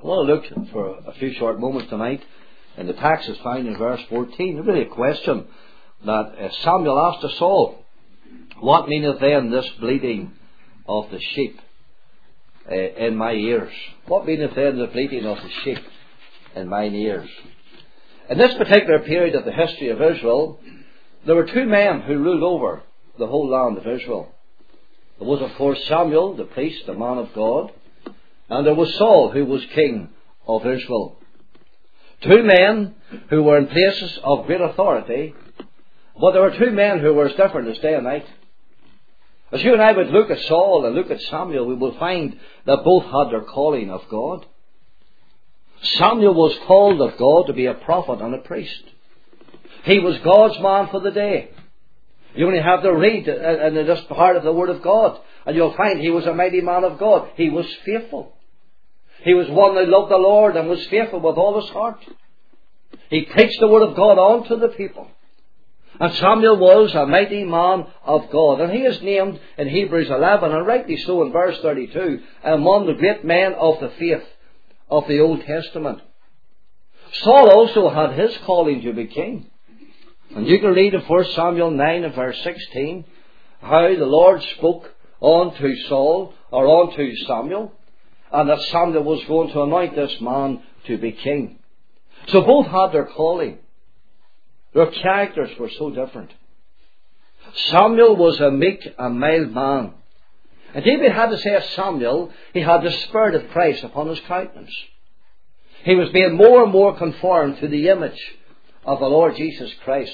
I want to look for a few short moments tonight, and the text is found in verse 14. It's really a question that Samuel asked to Saul. What meaneth then this bleating of the sheep in my ears? What meaneth then the bleating of the sheep in mine ears? In this particular period of the history of Israel, there were two men who ruled over the whole land of Israel. There was, of course, Samuel, the priest, the man of God, and there was Saul, who was king of Israel. Two men who were in places of great authority, but there were two men who were as different as day and night. As you and I would look at Saul and look at Samuel, we will find that both had their calling of God. Samuel was called of God to be a prophet and a priest. He was God's man for the day. You only have to read in this part of the Word of God, and you'll find he was a mighty man of God. He was faithful. He was one that loved the Lord and was faithful with all his heart. He preached the Word of God on to the people. And Samuel was a mighty man of God. And he is named in Hebrews 11, and rightly so in verse 32, among the great men of the faith of the Old Testament. Saul also had his calling to be king. And you can read in 1 Samuel 9 and verse 16 how the Lord spoke unto Saul, or unto Samuel, and that Samuel was going to anoint this man to be king. So both had their calling. Their characters were so different. Samuel was a meek and mild man. And David had to say of Samuel, he had the Spirit of Christ upon his countenance. He was being more and more conformed to the image of the Lord Jesus Christ.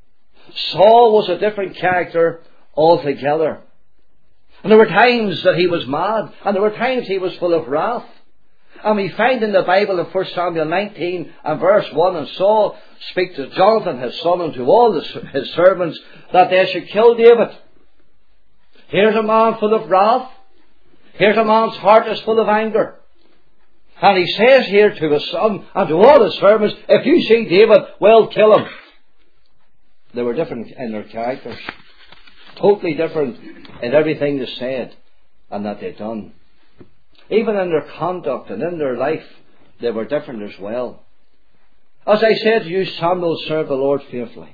Saul was a different character altogether. And there were times that he was mad, and there were times he was full of wrath. And we find in the Bible in 1 Samuel 19 and verse 1, and Saul speaks to Jonathan his son and to all his servants that they should kill David. Here's a man full of wrath. Here's a man's heart is full of anger. And he says here to his son and to all his servants, if you see David, well, kill him. They were different in their characters. Totally different in everything they said and that they'd done. Even in their conduct and in their life, they were different as well. As I said to you, Samuel served the Lord faithfully.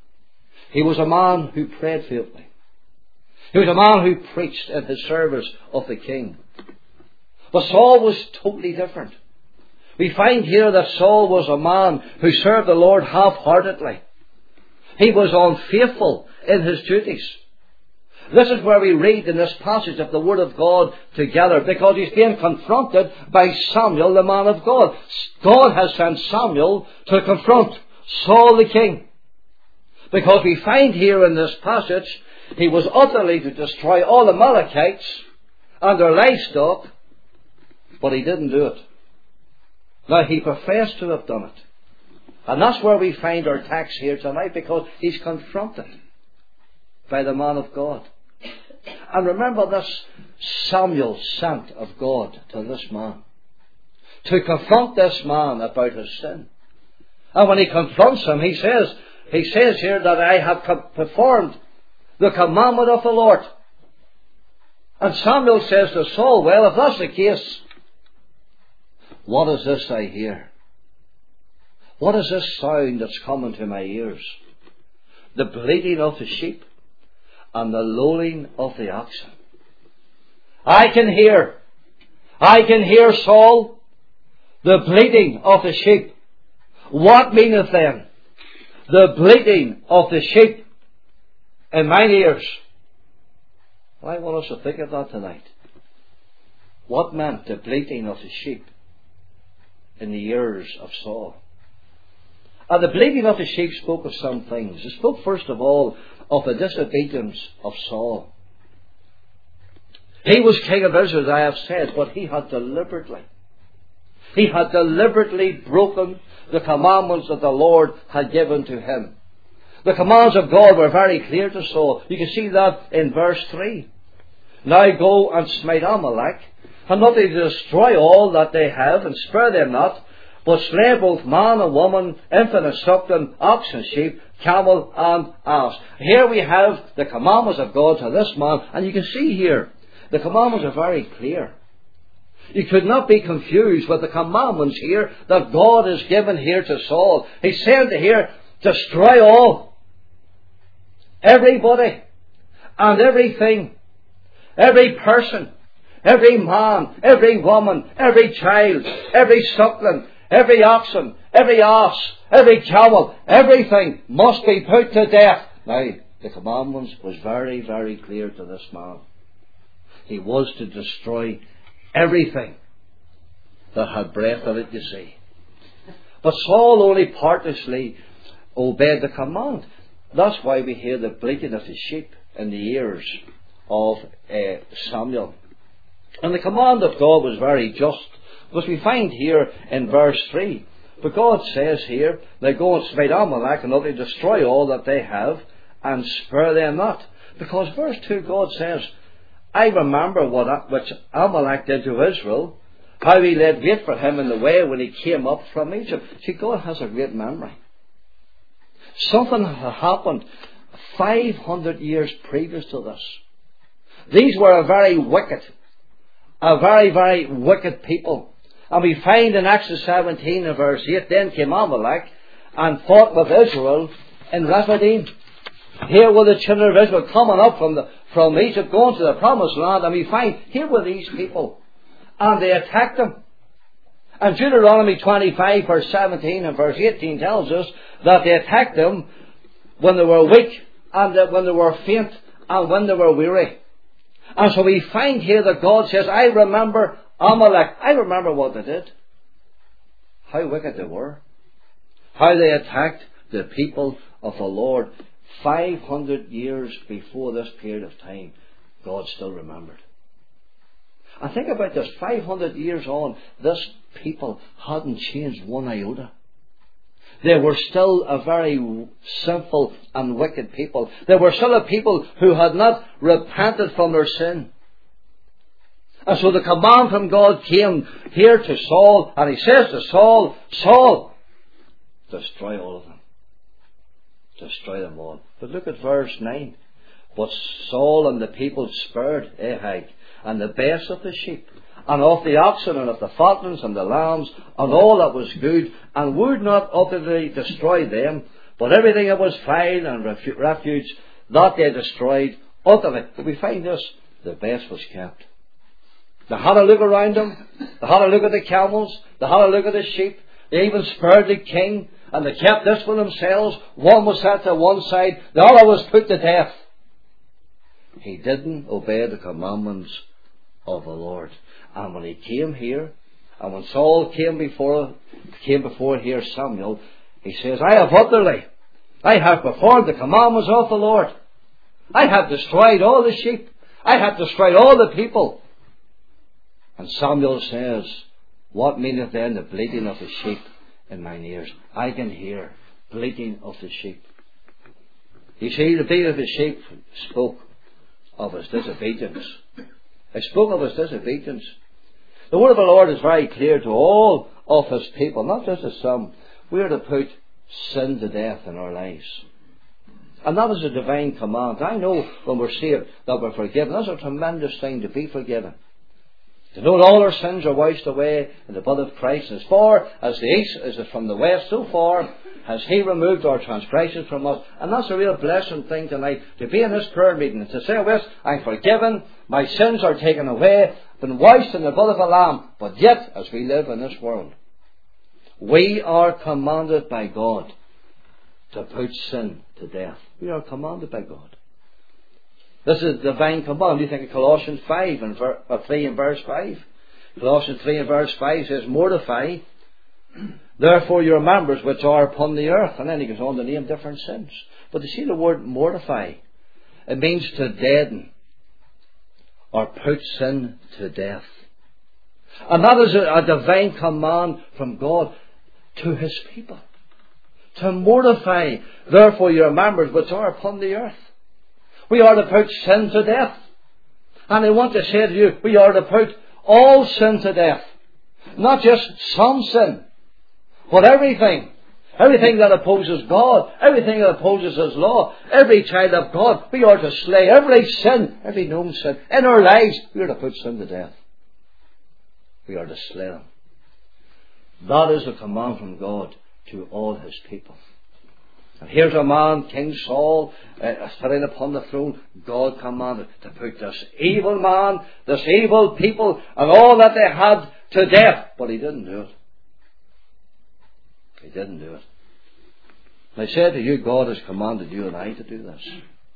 He was a man who prayed faithfully. He was a man who preached in his service of the king. But Saul was totally different. We find here that Saul was a man who served the Lord half-heartedly. He was unfaithful in his duties. This is where we read in this passage of the Word of God together, because he's being confronted by Samuel, the man of God. God has sent Samuel to confront Saul the king. Because we find here in this passage, he was utterly to destroy all the Amalekites and their livestock, but he didn't do it. Now, he professed to have done it. And that's where we find our text here tonight, because he's confronted by the man of God. And remember this, Samuel sent of God to this man, to confront this man about his sin. And when he confronts him, he says here that I have performed the commandment of the Lord. And Samuel says to Saul, well, if that's the case, what is this I hear? What is this sound that's coming to my ears? The bleating of the sheep and the lowing of the oxen. I can hear, Saul, the bleating of the sheep. What meaneth then the bleating of the sheep in mine ears? I want us to think of that tonight. What meant the bleating of the sheep in the ears of Saul? And the bleating of the sheep spoke of some things. It spoke first of all of the disobedience of Saul. He was king of Israel, as I have said, but he had deliberately broken the commandments that the Lord had given to him. The commands of God were very clear to Saul. You can see that in verse 3. Now go and smite Amalek, and not to destroy all that they have, and spare them not, but slay both man and woman, infant and suckling, ox and sheep, camel and ass. Here we have the commandments of God to this man, and you can see here, the commandments are very clear. You could not be confused with the commandments here that God has given here to Saul. He said here, destroy all. Everybody and everything. Every person. Every man. Every woman. Every child. Every suckling. Every oxen. Every ass. Every camel. Everything must be put to death. Now, the commandments was very, very clear to this man. He was to destroy everything that had breath in it, you see. But Saul only partishly obeyed the command. That's why we hear the bleating of the sheep in the ears of Samuel. And the command of God was very just, because we find here in verse 3, but God says here, they go and smite Amalek and utterly destroy all that they have, and spare them not. Because verse 2, God says, I remember which Amalek did to Israel, how he laid wait for him in the way when he came up from Egypt. See, God has a great memory. Something had happened 500 years previous to this. These were a very, very wicked people. And we find in Exodus 17 and verse 8, then came Amalek and fought with Israel in Rephidim. Here were the children of Israel coming up from Egypt, going to the promised land, and we find here were these people. And they attacked them. And Deuteronomy 25 verse 17 and verse 18 tells us that they attacked them when they were weak, and when they were faint, and when they were weary. And so we find here that God says, I remember Amalek. I remember what they did. How wicked they were. How they attacked the people of the Lord. 500 years before this period of time, God still remembered. And think about this, 500 years on, this people hadn't changed one iota. They were still a very sinful and wicked people. They were still a people who had not repented from their sin. And so the command from God came here to Saul, and he says to Saul, Saul, destroy all of them. Destroy them all. But look at verse 9. But Saul and the people spared Ahag and the best of the sheep, and of the oxen, and of the fatlings, and the lambs, and all that was good, and would not utterly destroy them, but everything that was fine and refuge, that they destroyed utterly. But we find this, the best was kept. They had a look around them, they had a look at the camels, they had a look at the sheep, they even spared the king, and they kept this for themselves. One was set to one side, the other was put to death. He didn't obey the commandments of the Lord. And when he came here, and when Saul came before here Samuel, he says, I have performed the commandments of the Lord. I have destroyed all the sheep. I have destroyed all the people. And Samuel says, what meaneth then the bleating of the sheep in mine ears? I can hear bleating of the sheep. You see, the bleating of the sheep spoke of his disobedience. It spoke of his disobedience. The word of the Lord is very clear to all of his people, not just to some. We are to put sin to death in our lives. And that is a divine command. I know when we're saved that we're forgiven. That's a tremendous thing to be forgiven. To know that all our sins are washed away in the blood of Christ. As far as the east is from the west, so far has he removed our transgressions from us. And that's a real blessing thing tonight, to be in this prayer meeting and to say, yes, I'm forgiven, my sins are taken away, been washed in the blood of the Lamb. But yet, as we live in this world, we are commanded by God to put sin to death. We are commanded by God. This is a divine command. You think of Colossians 3 and verse 5. Colossians 3 and verse 5 says, mortify therefore your members which are upon the earth. And then he goes on to name different sins. But you see the word mortify, it means to deaden or put sin to death. And that is a divine command from God to his people. To mortify therefore your members which are upon the earth. We are to put sin to death. And I want to say to you, we are to put all sin to death. Not just some sin, but everything. Everything that opposes God, everything that opposes His law, every child of God, we are to slay every sin, every known sin. In our lives, we are to put sin to death. we are to slay them. That is a command from God to all His people. And here's a man, King Saul, sitting upon the throne. God commanded to put this evil man, this evil people, and all that they had to death. But He didn't do it. He didn't do it. And I say to you, God has commanded you and I to do this.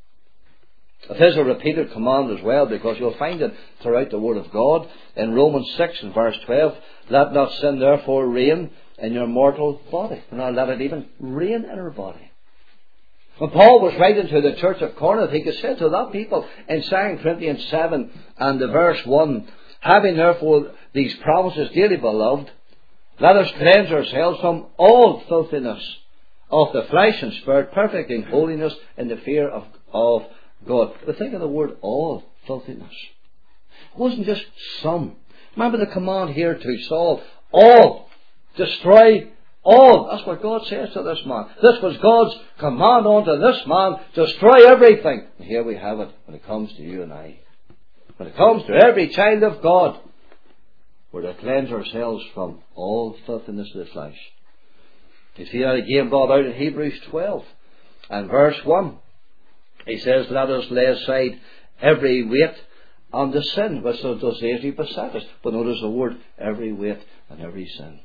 It is a repeated command as well, because you'll find it throughout the Word of God. In Romans 6 and verse 12, let not sin therefore reign in your mortal body. Not let it even reign in our body. When Paul was writing to the church of Corinth, he could say to that people in 2 Corinthians 7 and the verse 1, having therefore these promises, dearly beloved, let us cleanse ourselves from all filthiness of the flesh and spirit, perfect in holiness in the fear of God. But think of the word all, filthiness. It wasn't just some. Remember the command here to Saul, all, destroy all. That's what God says to this man. This was God's command unto this man, destroy everything. And here we have it when it comes to you and I. When it comes to every child of God, we're to cleanse ourselves from all filthiness of the flesh. You see that again brought out in Hebrews 12 and verse 1. He says, let us lay aside every weight and the sin which does easily beset us. But notice the word, every weight and every sin.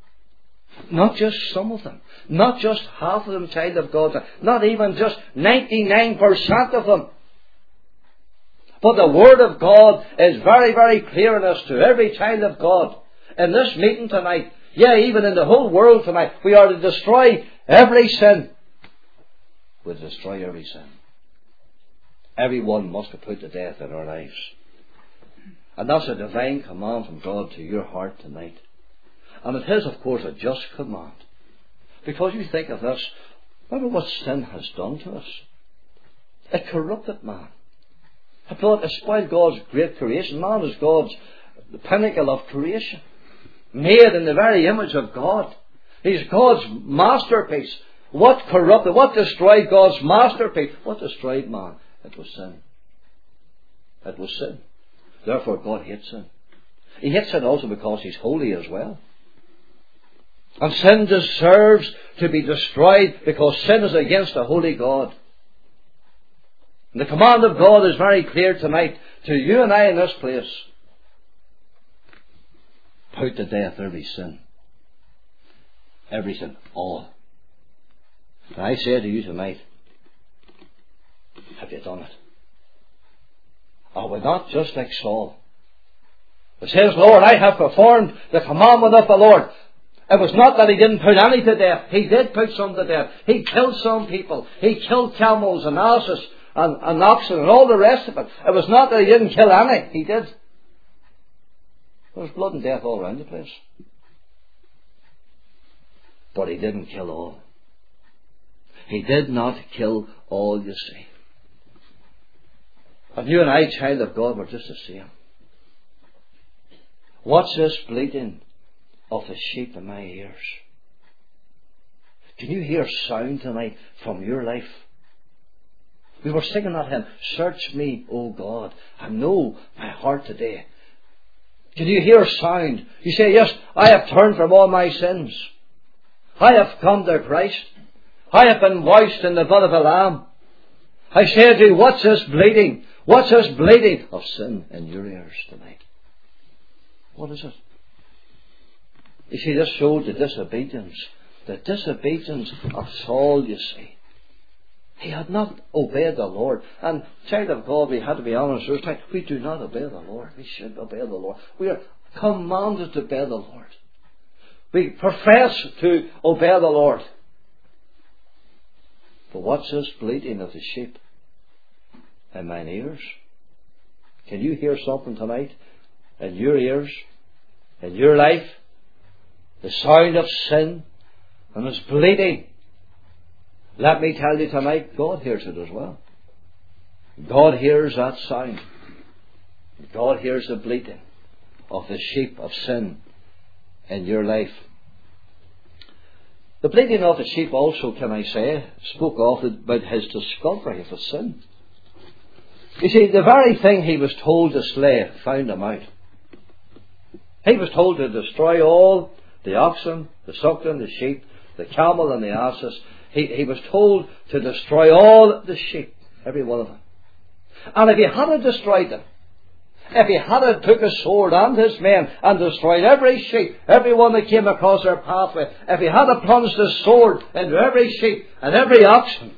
Not just some of them. Not just half of them, child of God. Not even just 99% of them. But the Word of God is very, very clear in us to every child of God. In this meeting tonight, even in the whole world tonight, we are to destroy every sin. We'll destroy every sin. Everyone must be put to death in our lives. And that's a divine command from God to your heart tonight. And it is, of course, a just command. Because you think of this, remember what sin has done to us. It corrupted man. It spoiled God's great creation. Man is the pinnacle of creation. Made in the very image of God. He's God's masterpiece. What corrupted, what destroyed God's masterpiece? What destroyed man? It was sin. It was sin. Therefore God hates sin. He hates sin also because He's holy as well. And sin deserves to be destroyed because sin is against a holy God. And the command of God is very clear tonight to you and I in this place. Put to death every sin. Every sin. All. And I say to you tonight, have you done it? Are we not just like Saul? It says, Lord, I have performed the commandment of the Lord. It was not that he didn't put any to death. He did put some to death. He killed some people. He killed camels and asses and oxen and all the rest of it. It was not that he didn't kill any. He did. There was blood and death all around the place. But he didn't kill all. He did not kill all, you see. And you and I, child of God, were just the same. What's this bleating of the sheep in my ears? Can you hear sound tonight from your life? We were singing that hymn, search me, O God, and know my heart today. Can you hear sound? You say, yes, I have turned from all my sins. I have come to Christ. I have been washed in the blood of the Lamb. I say to you, what's this bleating? What's this bleating of sin in your ears tonight? What is it? You see, this showed the disobedience of Saul, you see. He had not obeyed the Lord. And child of God, we had to be honest, we do not obey the Lord. We should obey the Lord. We are commanded to obey the Lord. We profess to obey the Lord. But what's this bleating of the sheep in mine ears? Can you hear something tonight in your ears, in your life? The sound of sin and its bleating. Let me tell you tonight, God hears it as well. God hears that sound. God hears the bleating of the sheep of sin in your life. The bleating of the sheep also, can I say, spoke of about his discovery of the sin. You see, the very thing he was told to slay found him out. He was told to destroy all the oxen, the suckling, the sheep, the camel and the asses. He was told to destroy all the sheep, every one of them. And if he hadn't destroyed them, if he hadn't took a sword and his men and destroyed every sheep, every one that came across their pathway, if he hadn't plunged his sword into every sheep and every oxen,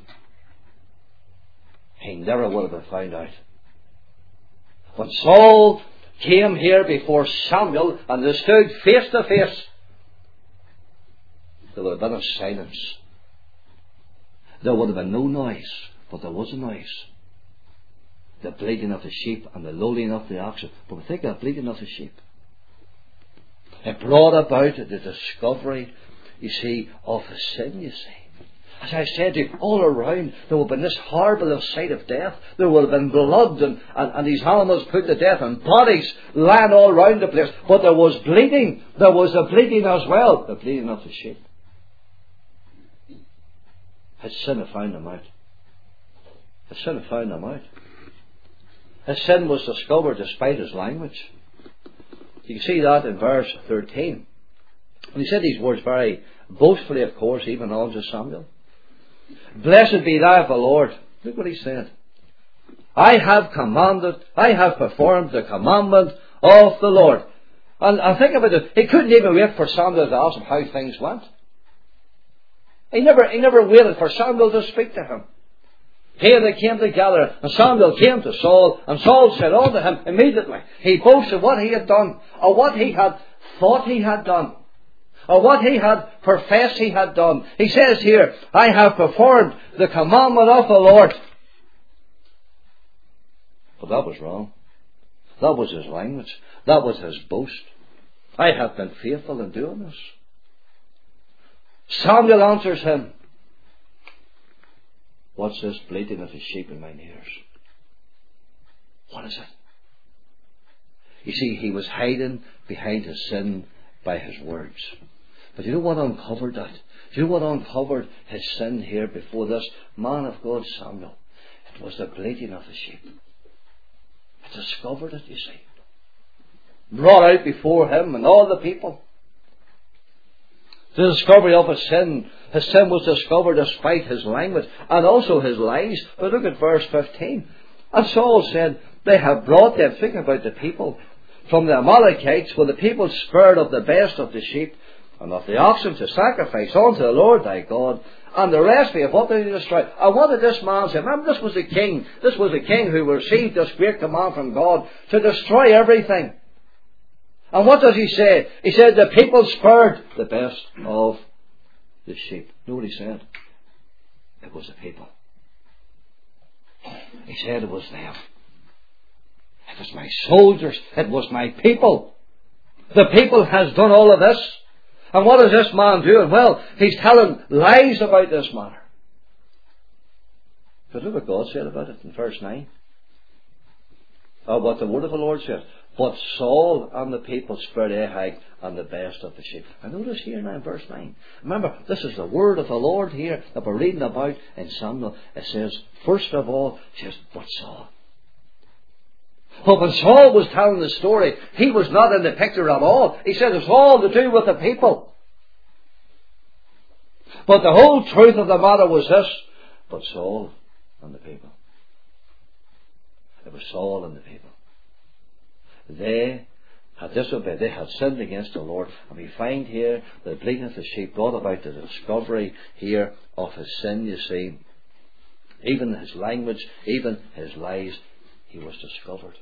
he never would have been found out. When Saul came here before Samuel and they stood face to face, there would have been a silence. There would have been no noise, but there was a noise. The bleating of the sheep and the lowing of the oxen. But we think of the bleating of the sheep. It brought about the discovery, you see, of the sin, you see. As I said to you, all around there would have been this horrible sight of death. There would have been blood and these animals put to death and bodies lying all around the place. But there was bleeding. There was a bleeding as well. The bleeding of the sheep. His sin had found them out. His sin had found them out. His sin was discovered despite his language. You can see that in verse 13. And he said these words very boastfully, of course, even unto Samuel. Blessed be thou of the Lord. Look what he said. I have performed the commandment of the Lord. And think about it. He couldn't even wait for Samuel to ask him how things went. He never waited for Samuel to speak to him. Here they came together, and Samuel came to Saul, and Saul said unto him immediately. He boasted what he had done, or what he had thought he had done, or what he had professed he had done. He says here, I have performed the commandment of the Lord. But that was wrong. That was his language. That was his boast. I have been faithful in doing this. Samuel answers him, what's this bleating of the sheep in mine ears? What is it? You see, he was hiding behind his sin by his words. But you know what uncovered that? Do you know what uncovered his sin here before this man of God, Samuel? It was the bleating of the sheep. It discovered it, you see. Brought out before him and all the people. The discovery of his sin was discovered despite his language and also his lies. But look at verse 15. And Saul said, they have brought them, thinking about the people, from the Amalekites, where the people spared of the best of the sheep and of the oxen to sacrifice unto the Lord thy God, and the rest we have utterly destroyed. And what did this man say? Remember, this was the king. This was the king who received this great command from God to destroy everything. And what does he say? He said the people spared the best of the sheep. Know what he said? It was the people. He said it was them. It was my soldiers. It was my people. The people has done all of this. And what is this man doing? Well, he's telling lies about this matter. But look what God said about it in verse 9. What the word of the Lord says. But Saul and the people spared Ahag and the best of the sheep. And notice here now in verse 9. Remember, this is the word of the Lord here that we're reading about in Samuel. It says, first of all, it says, but Saul. But when Saul was telling the story, he was not in the picture at all. He said it's all to do with the people. But the whole truth of the matter was this. But Saul and the people. It was Saul and the people. They had disobeyed. They had sinned against the Lord. And we find here the bleating of the sheep brought about the discovery here of his sin, you see. Even his language, even his lies, he was discovered.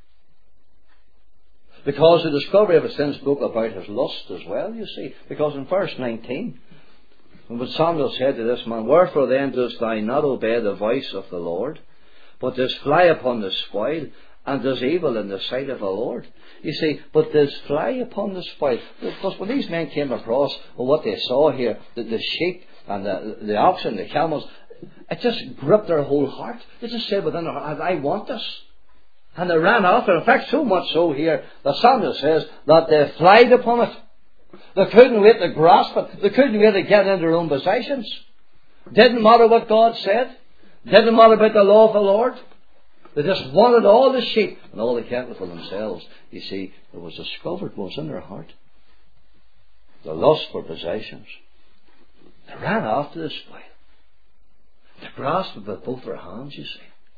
Because the discovery of his sin spoke about his lust as well, you see. Because in verse 19, when Samuel said to this man, wherefore then dost thou not obey the voice of the Lord, but dost fly upon the spoil, and does evil in the sight of the Lord? You see, but does fly upon the spoil. Because when these men came across what they saw here, the sheep and the oxen, the camels, it just gripped their whole heart. They just said within their heart, I want this. And they ran after it. In fact, so much so here that Samuel says that they flied upon it. They couldn't wait to grasp it. They couldn't wait to get into their own possessions. Didn't matter what God said. Didn't matter about the law of the Lord. They just wanted all the sheep, and all they kept was for themselves. You see, it was discovered what was in their heart. The lust for possessions. They ran after the spoil. They grasped it with both their hands, you see.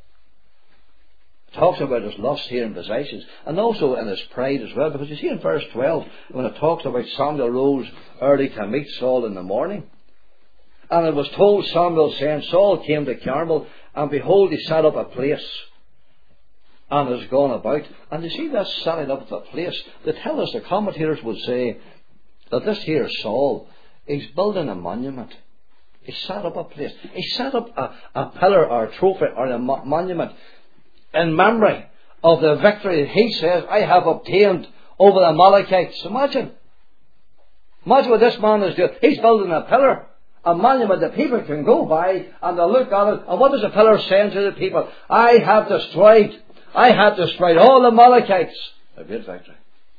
It talks about his lust here in possessions, and also in his pride as well, because you see in verse 12, when it talks about Samuel rose early to meet Saul in the morning, and it was told Samuel, saying, Saul came to Carmel, and behold, he set up a place, and has gone about. And you see that setting up the place, they tell us, the commentators would say, that this here Saul, he's building a monument. He set up a place. He set up a pillar or a trophy or a monument in memory of the victory that he says, I have obtained over the Amalekites. Imagine what this man is doing. He's building a pillar, a monument that people can go by and they'll look at it. And what does the pillar say to the people? I have destroyed all the Amalekites. A great victory.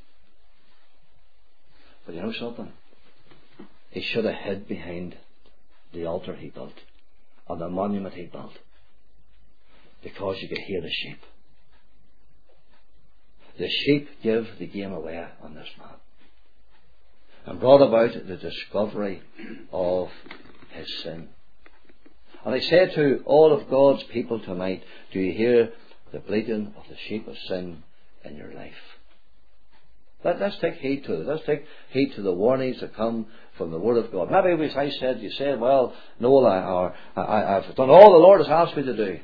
But you know something? He should have hid behind the altar he built, or the monument he built, because you could hear the sheep. The sheep give the game away on this man, and brought about the discovery of his sin. And I say to all of God's people tonight, do you hear the bleating of the sheep of sin in your life? Let's take heed to it. Let's take heed to the warnings that come from the Word of God. Maybe as I said, you said, well, Noel, I've done all the Lord has asked me to do.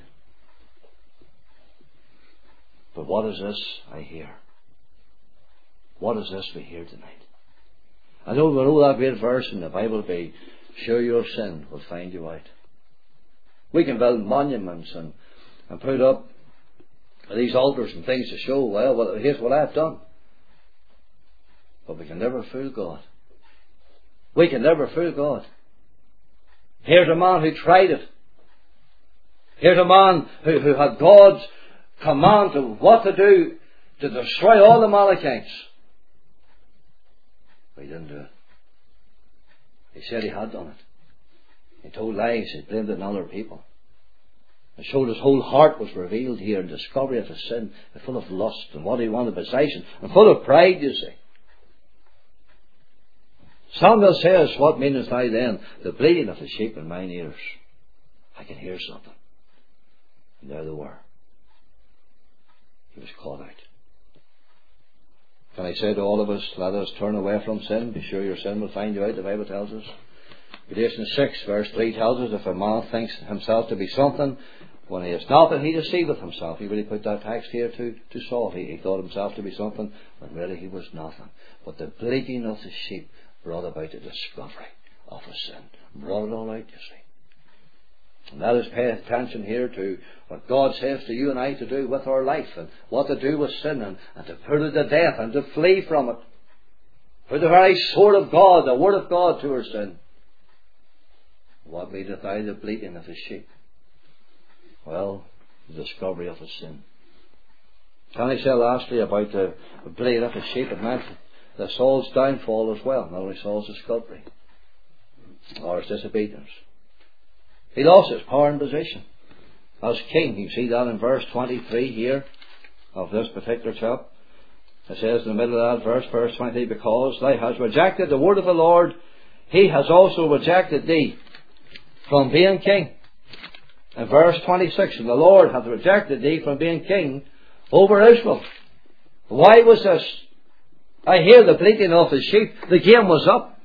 But what is this I hear? What is this we hear tonight? I know we know that great verse in the Bible, be sure your sin will find you out. We can build monuments and put up these altars and things to show, well, here's what I've done. But we can never fool God. We can never fool God. Here's a man who tried it. Here's a man who had God's command of what to do to destroy all the Amalekites. But he didn't do it. He said he had done it. He told lies. He blamed it on other people. It showed his whole heart was revealed here in discovery of his sin, full of lust and what he wanted possession, and full of pride, you see. Samuel says, what meanest thou then? The bleating of the sheep in mine ears. I can hear something. And there they were. He was caught out. Can I say to all of us, let us turn away from sin. Be sure your sin will find you out, the Bible tells us. Galatians 6 verse 3 tells us, if a man thinks himself to be something, when he is nothing, he deceiveth himself. He really put that text here to Saul. He thought himself to be something, when really he was nothing. But the bleating of the sheep brought about the discovery of a sin. Brought it all out, you see. And that is pay attention here to what God says to you and I to do with our life, and what to do with sin, and to put it to death, and to flee from it. Put the very sword of God, the word of God, to our sin. What meaneth thou the bleating of the sheep? Well, the discovery of a sin. Can I say lastly about the bleating of the sheep? It meant the Saul's downfall as well, not only Saul's discovery or his disobedience. He lost his power and position as king. You see that in verse 23 here of this particular chapter. It says in the middle of that verse, verse 23, because thou hast rejected the word of the Lord, he has also rejected thee from being king. In verse 26, and the Lord hath rejected thee from being king over Israel. Why was this? I hear the bleating of the sheep. The game was up.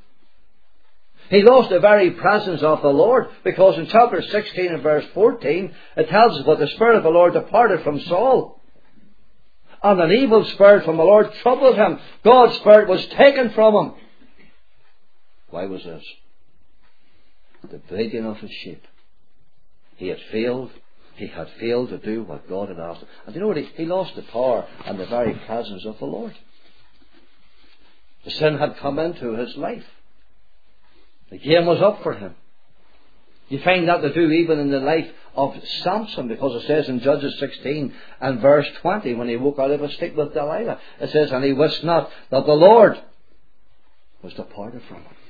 He lost the very presence of the Lord, because in chapter 16 and verse 14 it tells us what the Spirit of the Lord departed from Saul, and an evil spirit from the Lord troubled him. God's Spirit was taken from him. Why was this? The bleating of the sheep. He had failed to do what God had asked him. And you know what? He lost the power and the very presence of the Lord. The sin had come into his life. The game was up for him. You find that to do even in the life of Samson, because it says in Judges 16 and verse 20, when he woke out of a sleep with Delilah, it says, and he wist not that the Lord was departed from him.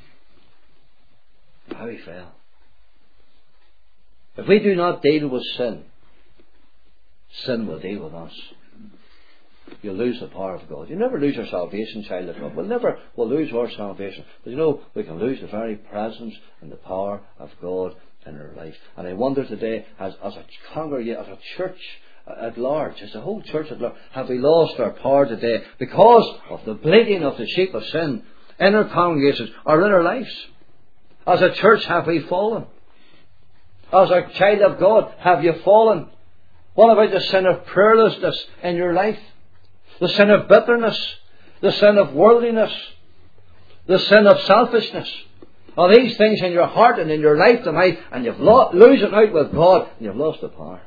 How he fell. If we do not deal with sin, sin will deal with us. You'll lose the power of God. You never lose your salvation, child of God. We'll lose our salvation. But we can lose the very presence and the power of God in our life. And I wonder today, as a congregation, as a church at large, as a whole church at large, have we lost our power today because of the bleating of the sheep of sin in our congregations or in our lives? As a church, have we fallen? As a child of God, have you fallen? What about the sin of prayerlessness in your life? The sin of bitterness, the sin of worldliness, the sin of selfishness. Are these things in your heart and in your life tonight, and you've lose it out with God, and you've lost the power?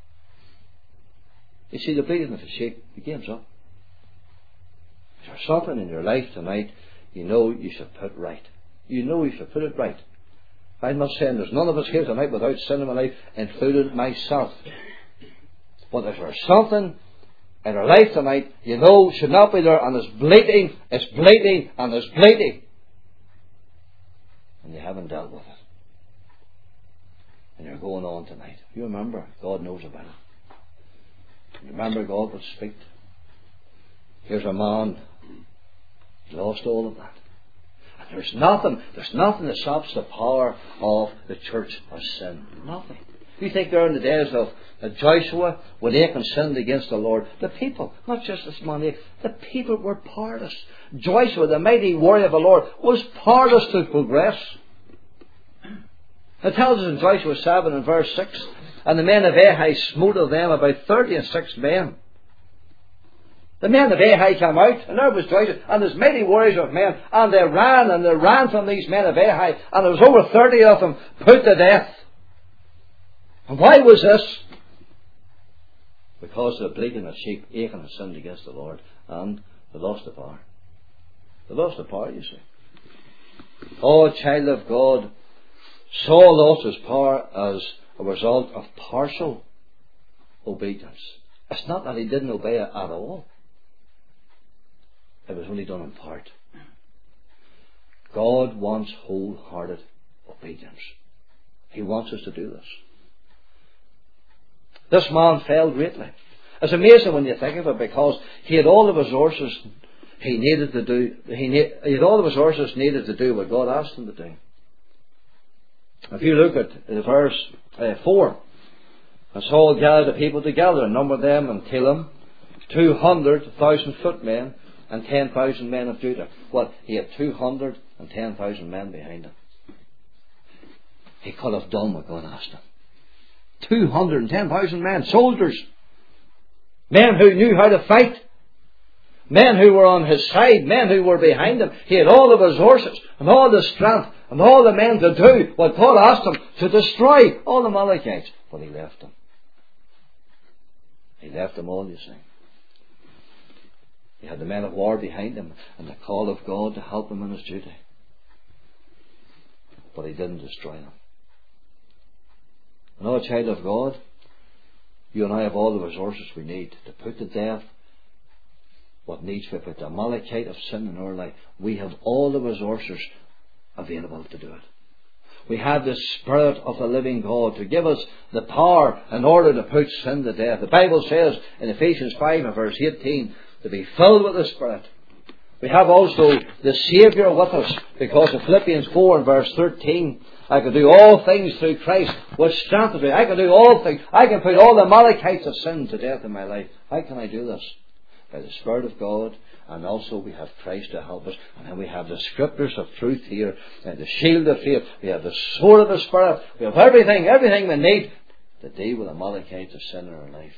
You see, the bleating of the sheep, the game's up. Is there something in your life tonight you should put right? You should put it right. I'm not saying there's none of us here tonight without sin in my life, including myself. But if there's something in our life tonight, should not be there, and it's bleating, and it's bleating, and you haven't dealt with it, and you're going on tonight. You remember, God knows about it. Remember, God will speak. Here's a man, he's lost all of that. And there's nothing that stops the power of the church of sin. Nothing. You think there in the days of Joshua, when Achan sinned against the Lord, the people, not just this man, the people were powerless. Joshua, the mighty warrior of the Lord, was powerless to progress. It tells us in Joshua 7 and verse 6, and the men of Ai smote of them about 36 men. The men of Ai came out, and there was Joshua, and his mighty warriors of men, and they ran from these men of Ai, and there was over 30 of them put to death. And why was this? Because of the bleating of sheep, Achan had sinned against the Lord, and they lost the power. They lost the power, you see. Oh, child of God, Saul lost his power as a result of partial obedience. It's not that he didn't obey it at all. It was only done in part. God wants wholehearted obedience. He wants us to do this. This man failed greatly. It's amazing when you think of it, because he had all the resources he needed to do. He had all the resources needed to do what God asked him to do. If you look at verse 4, and Saul gathered the people together and numbered them in Telem, 200,000 footmen and 10,000 men of Judah. Well, he had 210,000 men behind him. He could have done what God asked him. 210,000 men, soldiers, men who knew how to fight, men who were on his side, men who were behind him. He had all the resources and all the strength and all the men to do what God asked him, to destroy all the Amalekites. But he left them. He left them all, you see. He had the men of war behind him and the call of God to help him in his duty. But he didn't destroy them. And, oh, child of God, you and I have all the resources we need to put to death what needs to be put, the Amalekite of sin in our life. We have all the resources available to do it. We have the Spirit of the living God to give us the power in order to put sin to death. The Bible says in Ephesians 5 and verse 18 to be filled with the Spirit. We have also the Saviour with us, because of Philippians 4 and verse 13, I can do all things through Christ which strengthens me. I can do all things. I can put all the Amalekites of sin to death in my life. How can I do this? By the Spirit of God. And also we have Christ to help us. And then we have the scriptures of truth here, and the shield of faith. We have the sword of the Spirit. We have everything we need to deal with the Amalekites of sin in our life.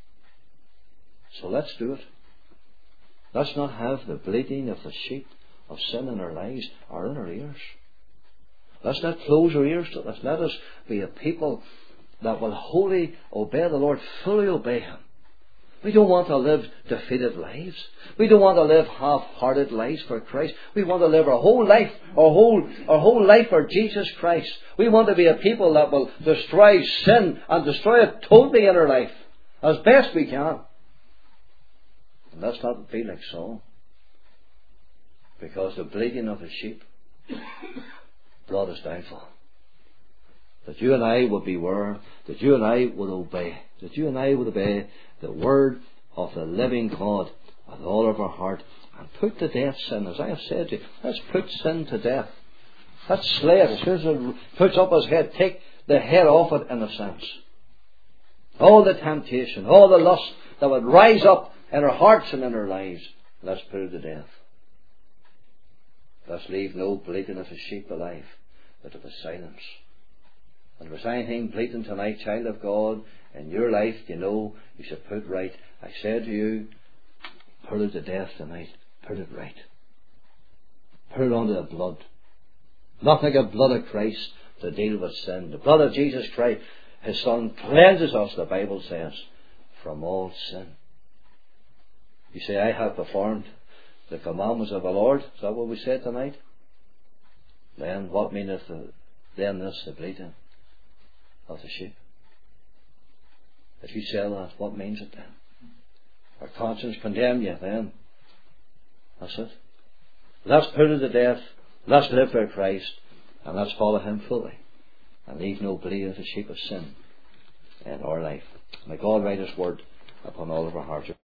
So let's do it. Let's not have the bleating of the sheep of sin in our lives or in our ears. Let's not close our ears to this. Let us be a people that will wholly obey the Lord, fully obey Him. We don't want to live defeated lives. We don't want to live half-hearted lives for Christ. We want to live our whole life, our whole life for Jesus Christ. We want to be a people that will destroy sin and destroy it totally in our life as best we can. And let's not be like Saul, because the bleating of the sheep brought us downfall. that you and I would beware, that you and I would obey, that you and I would obey the word of the living God with all of our heart, and put to death sin. As I have said to you, let's put sin to death. Let's slay it. As soon as it puts up his head, take the head off it in a sense. All the temptation, all the lust that would rise up in our hearts and in our lives, let's put it to death. Let's leave no bleating of a sheep alive, but of a silence. And if there's anything bleating tonight, child of God, in your life, you know, you should put right. I said to you, put it to death tonight. Put it right. Put it under the blood. Nothing like the blood of Christ to deal with sin. The blood of Jesus Christ, His Son, cleanses us, the Bible says, from all sin. You say, I have performed the commandments of the Lord. Is that what we said tonight? Then what meaneth then this, the bleating of the sheep? If you say that, what means it then? Our conscience condemn you then. That's it. Let's put it to death. Let's live for Christ. And let's follow Him fully. And leave no bleating of the sheep of sin in our life. May God write His word upon all of our hearts.